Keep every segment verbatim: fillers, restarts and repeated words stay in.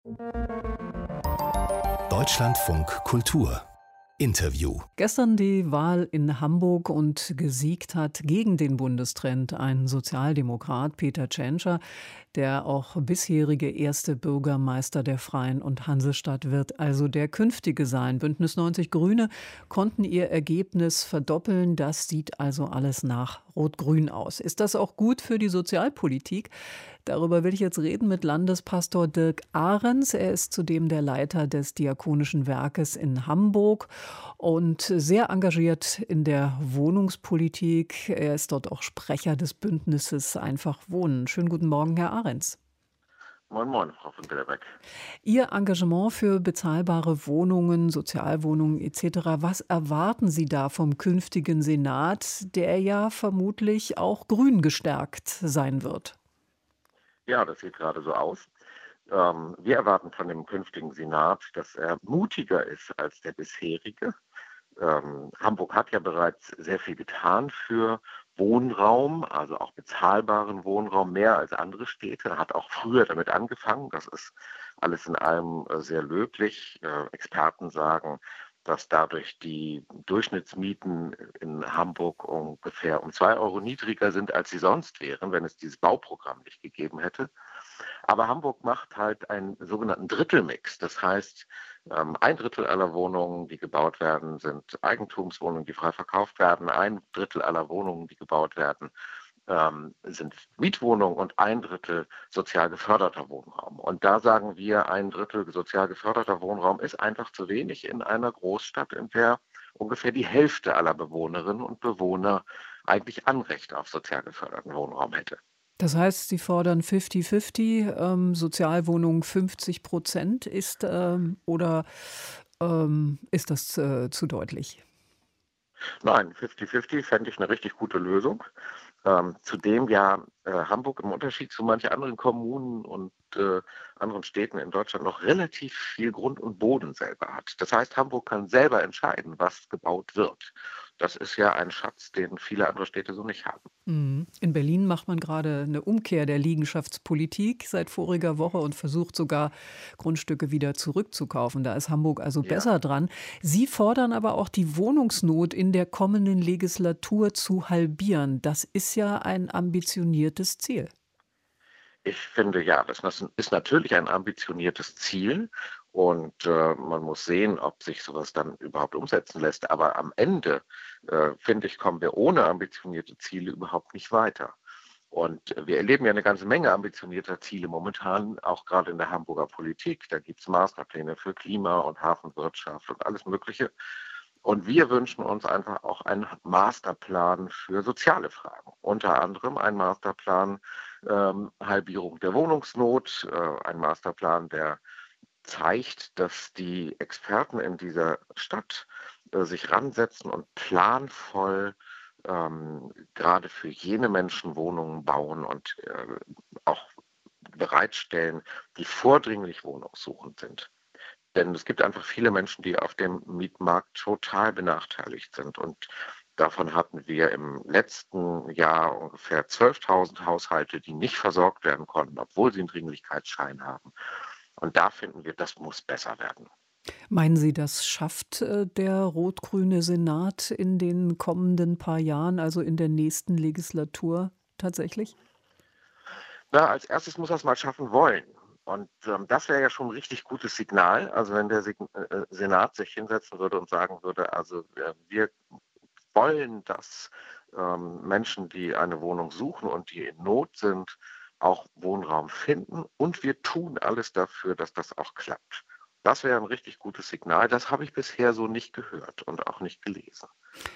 Deutschlandfunk Kultur Interview. Gestern die Wahl in Hamburg und gesiegt hat gegen den Bundestrend ein Sozialdemokrat, Peter Tschentscher, der auch bisherige erste Bürgermeister der Freien und Hansestadt wird, also der künftige sein. Bündnis neunzig Grüne konnten ihr Ergebnis verdoppeln. Das sieht also alles nach Rot-Grün aus. Ist das auch gut für die Sozialpolitik? Darüber will ich jetzt reden mit Landespastor Dirk Ahrens. Er ist zudem der Leiter des Diakonischen Werkes in Hamburg und sehr engagiert in der Wohnungspolitik. Er ist dort auch Sprecher des Bündnisses Einfach Wohnen. Schönen guten Morgen, Herr Ahrens. Moin, moin, Frau von Bilderbeck. Ihr Engagement für bezahlbare Wohnungen, Sozialwohnungen et cetera. Was erwarten Sie da vom künftigen Senat, der ja vermutlich auch grün gestärkt sein wird? Ja, das sieht gerade so aus. Ähm, wir erwarten von dem künftigen Senat, dass er mutiger ist als der bisherige. Ähm, Hamburg hat ja bereits sehr viel getan für Wohnraum, also auch bezahlbaren Wohnraum, mehr als andere Städte. Hat auch früher damit angefangen. Das ist alles in allem äh, sehr löblich. Äh, Experten sagen, dass dadurch die Durchschnittsmieten in Hamburg ungefähr um zwei Euro niedriger sind, als sie sonst wären, wenn es dieses Bauprogramm nicht gegeben hätte. Aber Hamburg macht halt einen sogenannten Drittelmix. Das heißt, ähm, ein Drittel aller Wohnungen, die gebaut werden, sind Eigentumswohnungen, die frei verkauft werden. Ein Drittel aller Wohnungen, die gebaut werden, ähm, sind Mietwohnungen und ein Drittel sozial geförderter Wohnraum. Und da sagen wir, ein Drittel sozial geförderter Wohnraum ist einfach zu wenig in einer Großstadt, in der ungefähr die Hälfte aller Bewohnerinnen und Bewohner eigentlich Anrecht auf sozial geförderten Wohnraum hätte. Das heißt, Sie fordern fünfzig fünfzig, ähm, Sozialwohnungen fünfzig Prozent ist ähm, oder ähm, ist das äh, zu deutlich? Nein, fünfzig fünfzig fände ich eine richtig gute Lösung. Ähm, zudem ja äh, Hamburg im Unterschied zu manchen anderen Kommunen und äh, anderen Städten in Deutschland noch relativ viel Grund und Boden selber hat. Das heißt, Hamburg kann selber entscheiden, was gebaut wird. Das ist ja ein Schatz, den viele andere Städte so nicht haben. Mhm. In Berlin macht man gerade eine Umkehr der Liegenschaftspolitik seit voriger Woche und versucht sogar, Grundstücke wieder zurückzukaufen. Da ist Hamburg also Ja. besser dran. Sie fordern aber auch, die Wohnungsnot in der kommenden Legislatur zu halbieren. Das ist ja ein ambitioniertes Ziel. Ich finde, ja, das ist natürlich ein ambitioniertes Ziel und äh, man muss sehen, ob sich sowas dann überhaupt umsetzen lässt. Aber am Ende, äh, finde ich, kommen wir ohne ambitionierte Ziele überhaupt nicht weiter. Und wir erleben ja eine ganze Menge ambitionierter Ziele momentan, auch gerade in der Hamburger Politik. Da gibt es Masterpläne für Klima und Hafenwirtschaft und alles Mögliche. Und wir wünschen uns einfach auch einen Masterplan für soziale Fragen. Unter anderem ein Masterplan ähm, Halbierung der Wohnungsnot, äh, ein Masterplan, der zeigt, dass die Experten in dieser Stadt äh, sich ransetzen und planvoll ähm, gerade für jene Menschen Wohnungen bauen und äh, auch bereitstellen, die vordringlich wohnungssuchend sind. Denn es gibt einfach viele Menschen, die auf dem Mietmarkt total benachteiligt sind. Und davon hatten wir im letzten Jahr ungefähr zwölftausend Haushalte, die nicht versorgt werden konnten, obwohl sie einen Dringlichkeitsschein haben. Und da finden wir, das muss besser werden. Meinen Sie, das schafft äh, der rot-grüne Senat in den kommenden paar Jahren, also in der nächsten Legislatur tatsächlich? Na, als erstes muss er es mal schaffen wollen. Und ähm, das wäre ja schon ein richtig gutes Signal. Also wenn der Sig äh, Senat sich hinsetzen würde und sagen würde, also äh, wir wollen, dass ähm, Menschen, die eine Wohnung suchen und die in Not sind, auch Wohnraum finden. Und wir tun alles dafür, dass das auch klappt. Das wäre ein richtig gutes Signal. Das habe ich bisher so nicht gehört und auch nicht gelesen.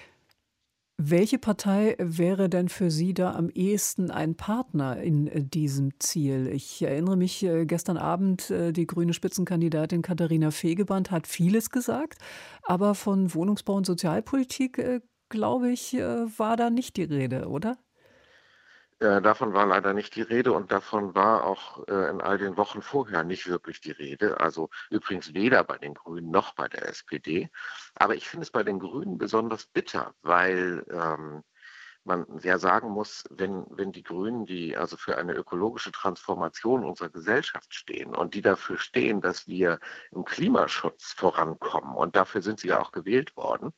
Welche Partei wäre denn für Sie da am ehesten ein Partner in äh, diesem Ziel? Ich erinnere mich, äh, gestern Abend, äh, die grüne Spitzenkandidatin Katharina Fegebandt hat vieles gesagt, aber von Wohnungsbau und Sozialpolitik, äh, glaube ich, äh, war da nicht die Rede, oder? Äh, davon war leider nicht die Rede und davon war auch äh, in all den Wochen vorher nicht wirklich die Rede. Also übrigens weder bei den Grünen noch bei der S P D. Aber ich finde es bei den Grünen besonders bitter, weil ähm, man ja sagen muss, wenn, wenn die Grünen, die also für eine ökologische Transformation unserer Gesellschaft stehen und die dafür stehen, dass wir im Klimaschutz vorankommen, und dafür sind sie ja auch gewählt worden,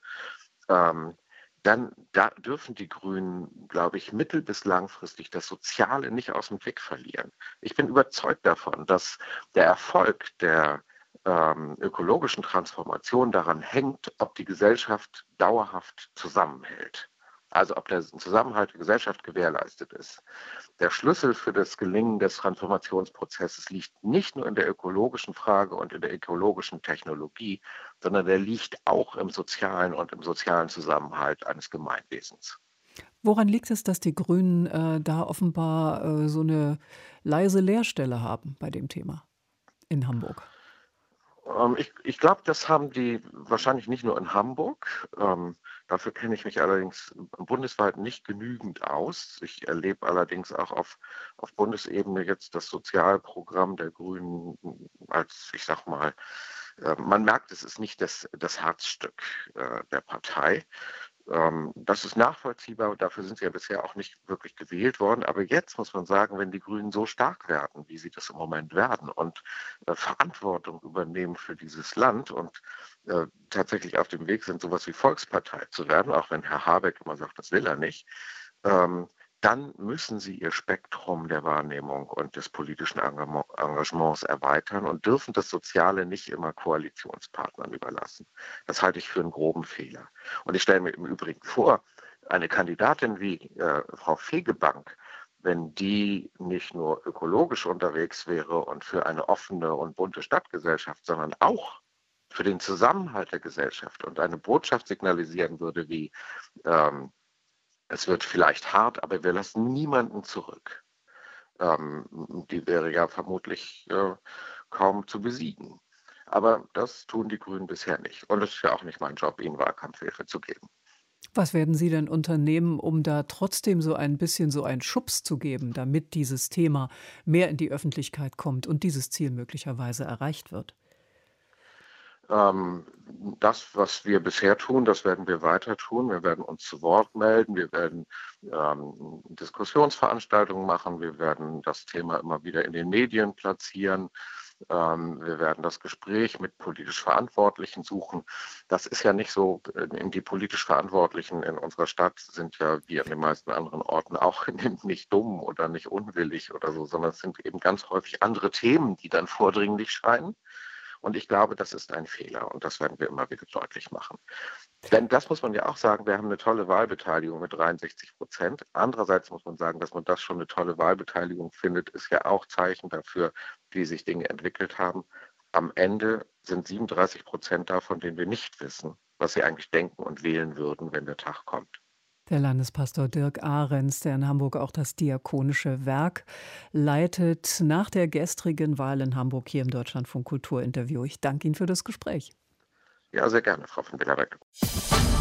ähm, dann da dürfen die Grünen, glaube ich, mittel- bis langfristig das Soziale nicht aus dem Blick verlieren. Ich bin überzeugt davon, dass der Erfolg der ähm, ökologischen Transformation daran hängt, ob die Gesellschaft dauerhaft zusammenhält. Also ob der Zusammenhalt der Gesellschaft gewährleistet ist. Der Schlüssel für das Gelingen des Transformationsprozesses liegt nicht nur in der ökologischen Frage und in der ökologischen Technologie, sondern der liegt auch im sozialen und im sozialen Zusammenhalt eines Gemeinwesens. Woran liegt es, dass die Grünen äh, da offenbar äh, so eine leise Leerstelle haben bei dem Thema in Hamburg? Ähm, ich ich glaube, das haben die wahrscheinlich nicht nur in Hamburg. Ähm, dafür kenne ich mich allerdings bundesweit nicht genügend aus. Ich erlebe allerdings auch auf, auf Bundesebene jetzt das Sozialprogramm der Grünen als, ich sag mal, äh, man merkt, es ist nicht das, das Herzstück äh, der Partei. Ähm, das ist nachvollziehbar und dafür sind sie ja bisher auch nicht wirklich gewählt worden. Aber jetzt muss man sagen, wenn die Grünen so stark werden, wie sie das im Moment werden und äh, Verantwortung übernehmen für dieses Land und äh, tatsächlich auf dem Weg sind, sowas wie Volkspartei zu werden, auch wenn Herr Habeck immer sagt, das will er nicht, ähm, dann müssen sie ihr Spektrum der Wahrnehmung und des politischen Engagement- Engagements erweitern und dürfen das Soziale nicht immer Koalitionspartnern überlassen. Das halte ich für einen groben Fehler. Und ich stelle mir im Übrigen vor, eine Kandidatin wie äh, Frau Fegebank, wenn die nicht nur ökologisch unterwegs wäre und für eine offene und bunte Stadtgesellschaft, sondern auch für den Zusammenhalt der Gesellschaft und eine Botschaft signalisieren würde wie, ähm, es wird vielleicht hart, aber wir lassen niemanden zurück. Ähm, die wäre ja vermutlich äh, kaum zu besiegen. Aber das tun die Grünen bisher nicht. Und es ist ja auch nicht mein Job, ihnen Wahlkampfhilfe zu geben. Was werden Sie denn unternehmen, um da trotzdem so ein bisschen so einen Schubs zu geben, damit dieses Thema mehr in die Öffentlichkeit kommt und dieses Ziel möglicherweise erreicht wird? Ähm, das, was wir bisher tun, das werden wir weiter tun. Wir werden uns zu Wort melden. Wir werden ähm, Diskussionsveranstaltungen machen. Wir werden das Thema immer wieder in den Medien platzieren. Ähm, wir werden das Gespräch mit politisch Verantwortlichen suchen. Das ist ja nicht so, äh, die politisch Verantwortlichen in unserer Stadt sind ja wie an den meisten anderen Orten auch nicht dumm oder nicht unwillig oder so, sondern es sind eben ganz häufig andere Themen, die dann vordringlich scheinen. Und ich glaube, das ist ein Fehler und das werden wir immer wieder deutlich machen. Denn das muss man ja auch sagen, wir haben eine tolle Wahlbeteiligung mit dreiundsechzig Prozent. Andererseits muss man sagen, dass man das schon eine tolle Wahlbeteiligung findet, ist ja auch Zeichen dafür, wie sich Dinge entwickelt haben. Am Ende sind siebenunddreißig Prozent davon, denen wir nicht wissen, was sie eigentlich denken und wählen würden, wenn der Tag kommt. Der Landespastor Dirk Ahrens, der in Hamburg auch das Diakonische Werk leitet, nach der gestrigen Wahl in Hamburg hier im Deutschlandfunk Kultur-Interview. Ich danke Ihnen für das Gespräch. Ja, sehr gerne, Frau von Bellerbeck.